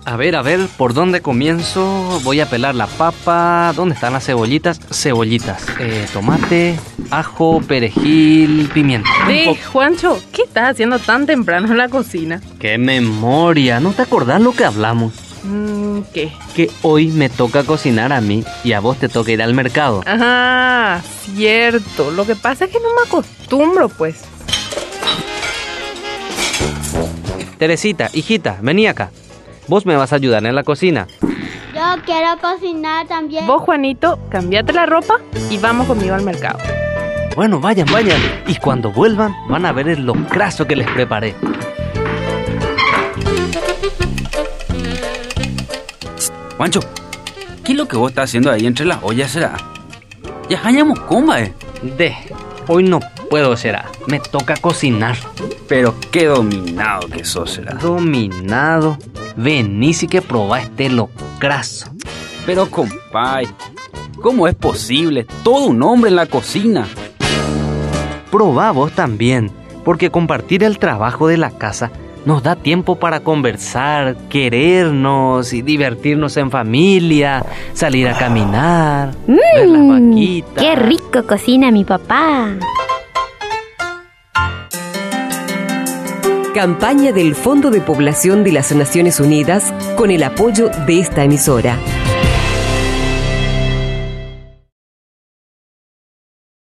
A ver, ¿por dónde comienzo? Voy a pelar la papa. ¿Dónde están las cebollitas? Tomate, ajo, perejil, pimienta. Juancho, ¿qué estás haciendo tan temprano en la cocina? ¡Qué memoria! ¿No te acordás lo que hablamos? ¿Qué? Que hoy me toca cocinar a mí y a vos te toca ir al mercado. Ajá, cierto. Lo que pasa es que no me acostumbro, pues. Teresita, hijita, vení acá. Vos me vas a ayudar en la cocina. Yo quiero cocinar también. Vos, Juanito, cambiate la ropa y vamos conmigo al mercado. Bueno, vayan. Y cuando vuelvan van a ver el locrazo que les preparé. Juancho, ¿qué es lo que vos estás haciendo ahí entre las ollas, será? Ya hayamos comba, Hoy no puedo, será. Me toca cocinar. Pero qué dominado que sos, será. Dominado. Venís y que probá este locrazo. Pero, compay, ¿cómo es posible? Todo un hombre en la cocina. Probá vos también, porque compartir el trabajo de la casa nos da tiempo para conversar, querernos y divertirnos en familia, salir a caminar, ver las vaquitas. ¡Qué rico cocina mi papá! Campaña del Fondo de Población de las Naciones Unidas con el apoyo de esta emisora.